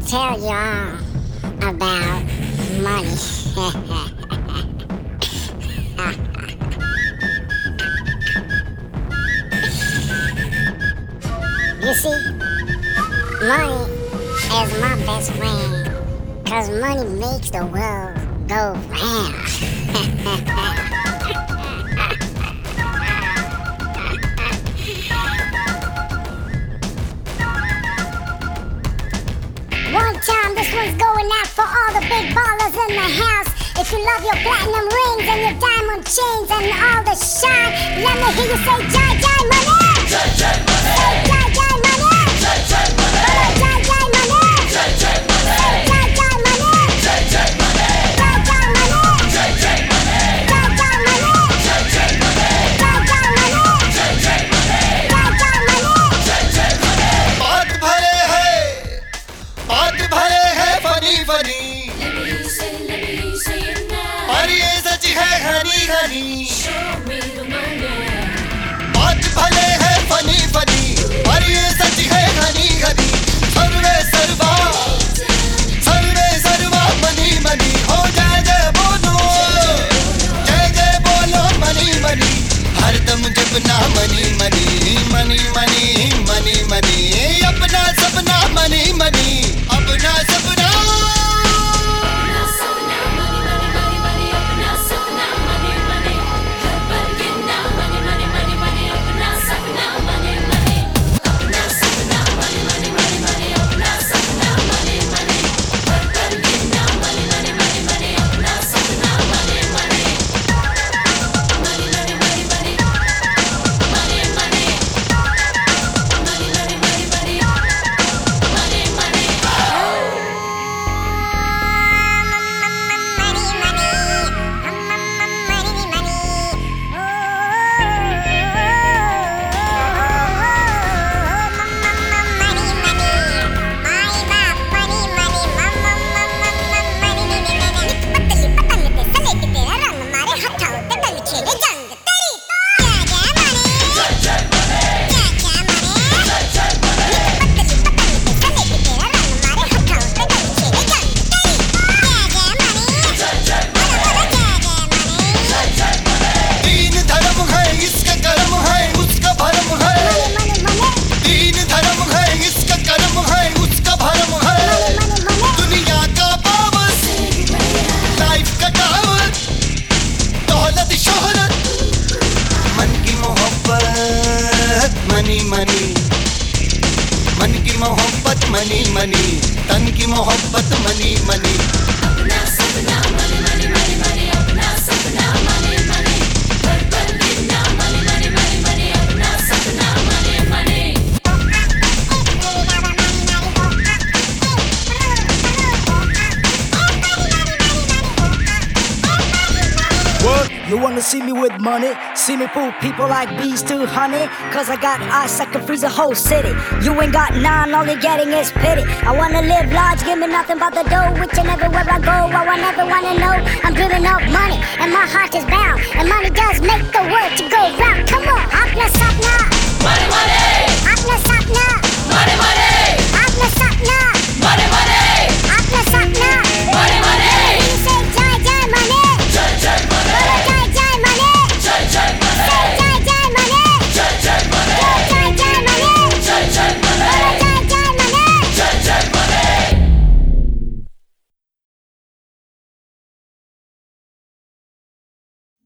tell you all about money. You see, money is my best friend, 'cause money makes the world go round. One time, this one's going out for all the big ballers in the house. If you love your platinum rings and your diamond chains and all the shine, let me hear you say, Jai Jai Money! Jai Jai Money! Say, Jai Jai Money! Jai Jai Money! Jai Jai Money! Jai Jai Money! Jai Jai Money! Jai Jai Money! Jai Jai Money! Jai Jai Money! Jai Jai Money! Jai Jai Money! Jai Jai Money! Jai Jai Money! Jai Jai Money! Jai Jai Money! बात भरे है funny funny, और ये सच है घनी घनी। बात भले है फनी फनी, और ये सच है घनी घनी। सर्वे सर्वा मनी मनी, हो जय जय बोलो मनी मनी। हरदम जपना money money money money money money, अपना सपना मनी मनी, अपना सपना। मनी मनी, मन की मोहब्बत मनी मनी, तन की मोहब्बत मनी मनी। अपना सपना मनी मनी मनी मनी, अपना सपना मनी मनी, पल पल गिनना मनी मनी मनी मनी, अपना सपना money money. What? You wanna see me with money? See me fool people like bees to honey? 'Cause I got ice, I can freeze a whole city. You ain't got none, all you're getting is pity. I wanna live large, give me nothing but the dough. Which and everywhere I go, I want everyone to know I'm driven off money, and my heart is bound. And money does make the world to go round. Come on, apna sapna Money money, apna sapna money money, apna sapna money money.